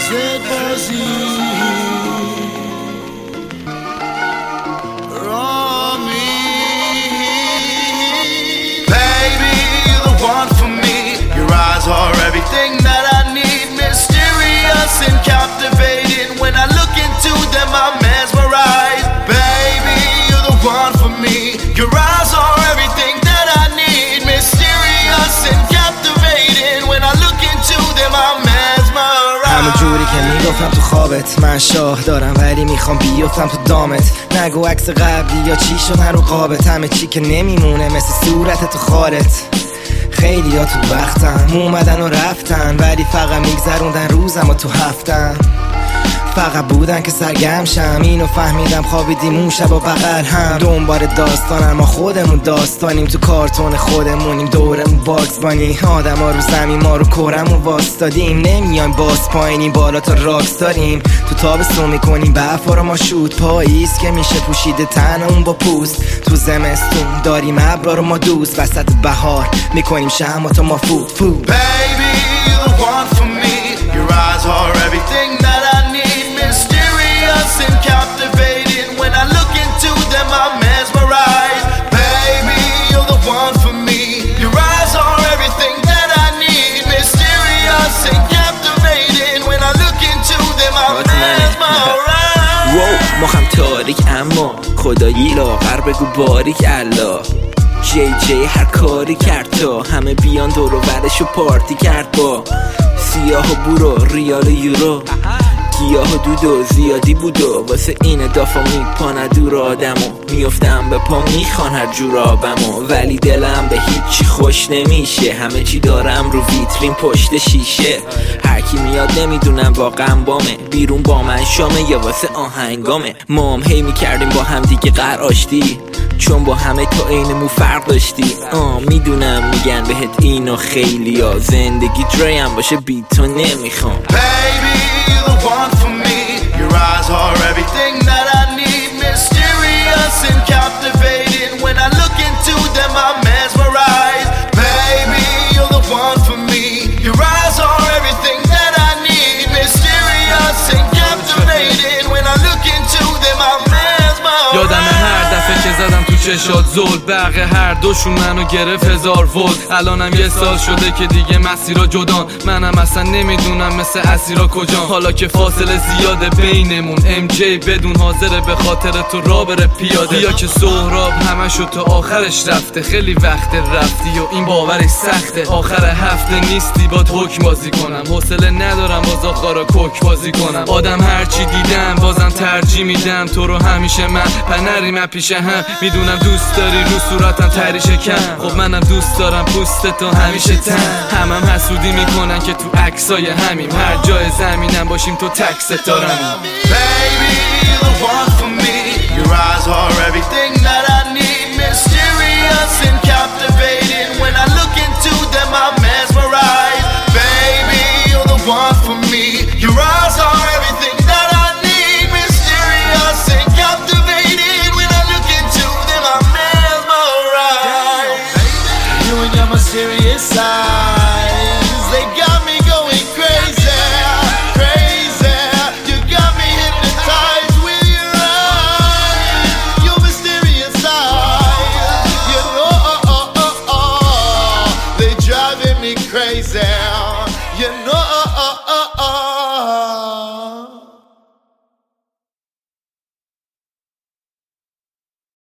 زد بازی رامی. Baby, you're the one for me. Your eyes are everything that I need. Mysterious and captivating. When I look into them, I'm mesmerized. Baby, you're the one for me. Your eyes are everything that I need. Mysterious and captivating. When I look into them, I'm mesmerized. همون جوری که میگفتم تو خوابت، من شاه دارم ولی میخوام بیفتم تو دامت. نگو عکس قبلی یا چی شدن رو قابت، همه چی که نمیمونه مثل صورت تو خارت. خیلی ها تو وقتم اومدن و رفتن، ولی فقط میگذروندن روزم و تو هفتم. فقط بودن که سرگرم شم، اینو فهمیدم خوابیدیم اون شب و بغل هم. دنبال داستانم ما خودمون داستانیم، تو کارتون خودمونیم دورمون باکس بانی. آدم ها رو زمین ما رو کرمون واستادیم، نمیایم باز پایینیم بالا تا راکس داریم. تو تابستون میکنیم برفا رو ما شود، پاییز که میشه پوشیده تنمون با پوست. تو زمستون داریم ابرا رو ما دوست، وسط بهار میکنیم شمع تا ما فود. Baby, you're the one for me. Your eyes are everything that I need. Mysterious and captivating. When I look into them, I'm mesmerized. Baby, you're the one for me. Your eyes are everything that I need. Mysterious and captivating. When I look into them, I'm mesmerized. ما هم تاریک اما خدایی لاغر بگو باریک الله. جی جی هر کاری کرد تا همه بیان دور و برشو پارتی کرد با سیاه و برو ریال و یورو. گیاه و دود و زیادی بود و واسه این دافا میپانه دور آدمو. میفتم به پا میخوان هر جور آبمو، ولی دلم به هیچی خوش نمیشه. همه چی دارم رو ویترین پشت شیشه. هرکی میاد نمیدونم واقعا بامه، بیرون با من شامه یا واسه آهنگامه. ما هم هی میکردیم با هم دیگه قرار آشتی، چون با همه تا اینمون فرق داشتی. میدونم میگن بهت اینو خیلی ها، زندگی دریم باشه بی تو نمیخوام. Baby, you're the one for me. Your eyes are everything that I need. Mysterious and captivating. When I look into them, I'm mesmerized. Baby, you're the one for me. Your eyes are everything that I need. Mysterious and captivating. When I look into them, I'm mesmerized. یادم هر دفعه که زدم تو چشات زل، برق هر دوشون منو گرفت 1000 ولت. الانم یه سال شده که دیگه مسیرها جدان، منم اصلا نمیدونم مثل اسیرا کجان. حالا که فاصله زیاده بینمون، ام جی بدون حاضره به خاطر تو را بره پیاده. یا که سهراب همشو تا آخرش رفته، خیلی وقت رفتی و این باورش سخته. آخر هفته نیستی با حکم بازی کنم، حوصله ندارم باز آخارا کوک بازی کنم. آدم هرچی دیدم بازم ترجیح میدم تو رو همیشه. من پنریم پیش هم، میدونم دوست داری رو صورتم تری شکم. خب منم دوست دارم پوست تو همیشه تن. همم حسودی میکنن که تو عکسای همیم، هر جای زمینم باشیم تو تک ستارم. Baby, you're the one for me. Your eyes are everything that I